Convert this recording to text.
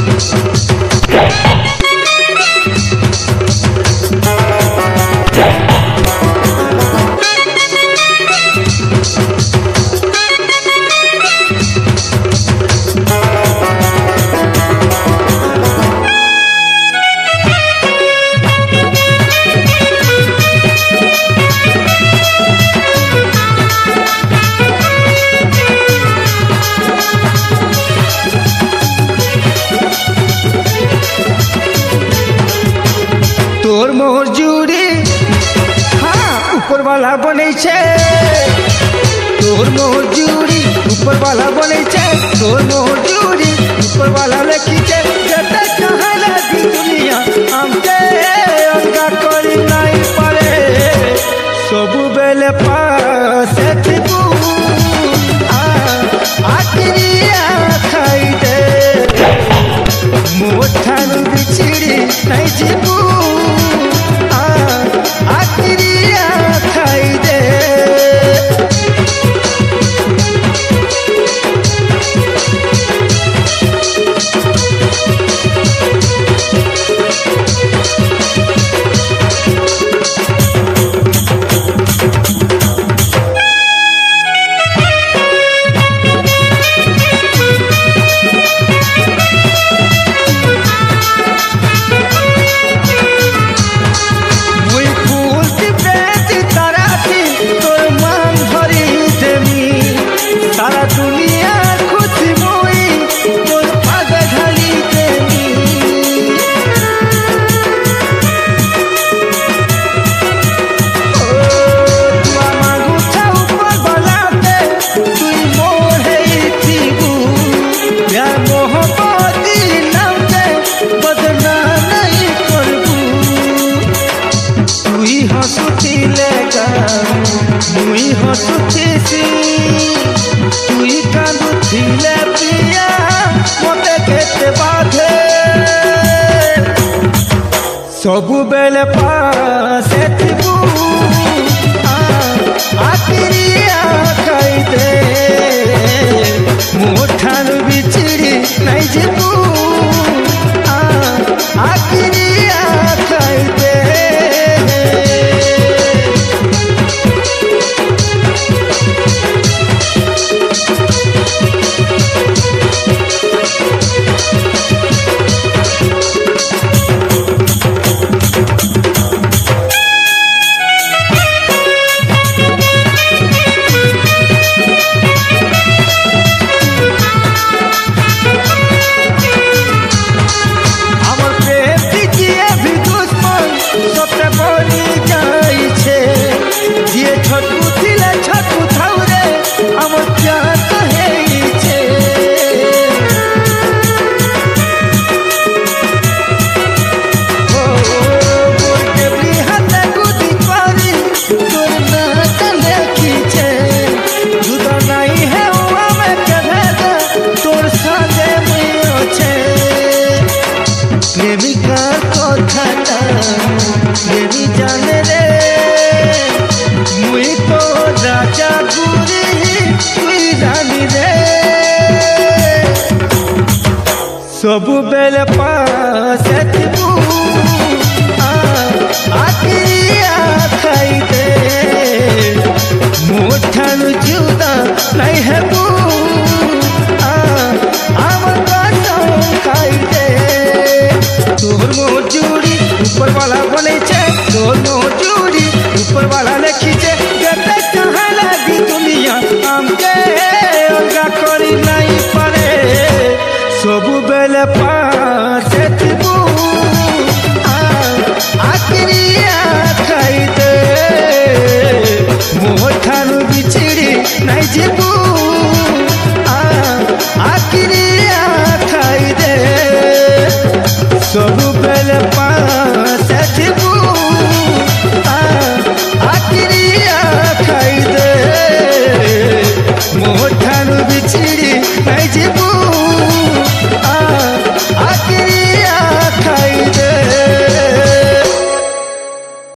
तोर मोर जुड़ी हाँ ऊपर वाला बने छे। तोर मोर जुड़ी ऊपर वाला बने छे। तोर मोर जुड़ी ऊपर वाला लिखी छे। जते कहाँ लगी दुनिया हमके अलगा कोई नहीं पड़े। सब बेले पास थिबू आखिरी खाई दे मोठानु बिछड़ी नहीं जीबू खाई दे। मुई हसुथीसी तुई कांदुथिले पिया मते केते बाधे। सबु बेले पासे थिबू आखिरी खाई दे मोठानु बिछड़ी नहीं जीबू आखिरी खाई दे। प्रेमिका कथाटा प्रेमी जाने रे मुई तो राजा गुरी तुई रानी रे। सबु बेले पास थिबू आखिरी खाई दे मोठानु जुदा नहीं हेबू खाई दे। तोर मोर जुड़ी ऊपर वाला बने छे। तोर मोर जुड़ी ऊपर वाला लिखी छे। जते कहाँ लगी दुनिया हमके अलगा कोई नहीं पड़े। सबु बेले पास थिबू आखिरी खाई दे मोठानु बिछड़ी नहीं जीबू।